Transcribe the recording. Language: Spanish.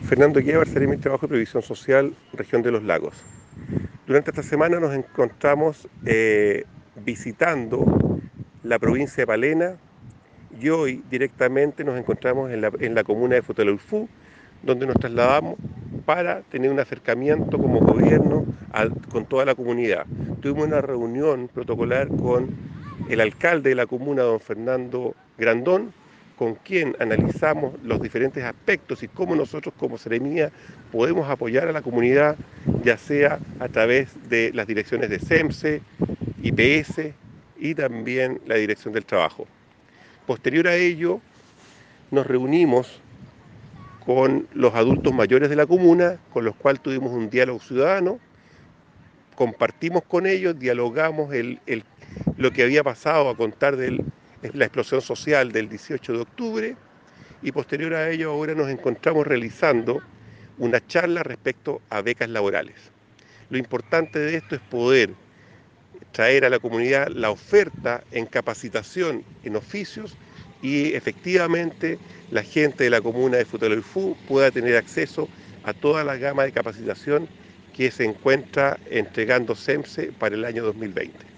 Fernando Guíbar, Seremi Trabajo y Previsión Social, Región de los Lagos. Durante esta semana nos encontramos visitando la provincia de Palena y hoy directamente nos encontramos en la comuna de Futaleufú, donde nos trasladamos para tener un acercamiento como gobierno con toda la comunidad. Tuvimos una reunión protocolar con el alcalde de la comuna, don Fernando Grandón, con quien analizamos los diferentes aspectos y cómo nosotros como Seremía podemos apoyar a la comunidad, ya sea a través de las direcciones de SEMSE, IPS y también la Dirección del Trabajo. Posterior a ello, nos reunimos con los adultos mayores de la comuna, con los cuales tuvimos un diálogo ciudadano, compartimos con ellos, dialogamos lo que había pasado a contar de la explosión social del 18 de octubre y posterior a ello ahora nos encontramos realizando una charla respecto a becas laborales. Lo importante de esto es poder traer a la comunidad la oferta en capacitación en oficios y efectivamente la gente de la comuna de Futaleufú pueda tener acceso a toda la gama de capacitación que se encuentra entregando SEMSE para el año 2020.